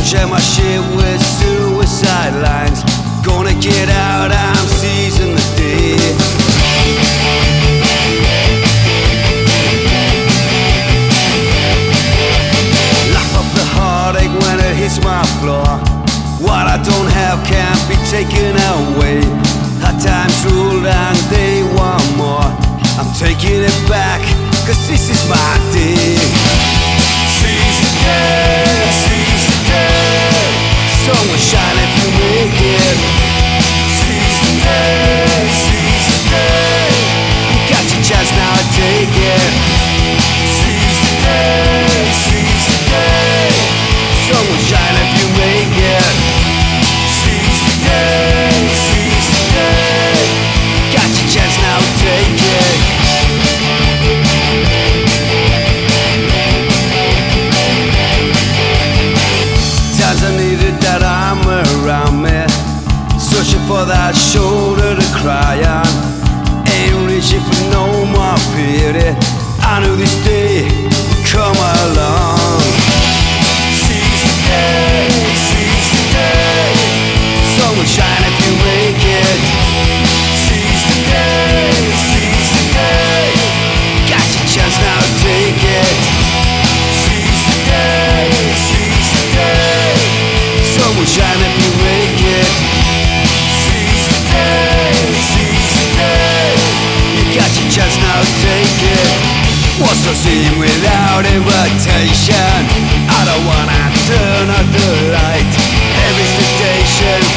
share my shit with suicide lines. Gonna get out, I'm seizing the day. Laugh up the heartache when it hits my floor. What I don't have can't be taken away. Hard times ruled and they want more. I'm taking it back, cause this is my day. Seize the day, seize the day. Sun will shine if you make it. Seize the day, seize the day. You got your chance now, take it. Seize the day, seize the day. Sun will shine if you make it. Seize the day, seize the day. Got your chance now, take it. Times I needed that arm around me, searching for that shoulder to cry on. Ain't reaching for no more pity. I knew this day would come along. Seize the day, seize the day. Sun will shine if you make it. Seize the day, seize the day. Got your chance now, take it. Seize the day, seize the day. Sun will shine if you make it. Seize the day, seize the day. You got your chance now, take it. What's the scene without invitation? I don't wanna turn out the light. Every station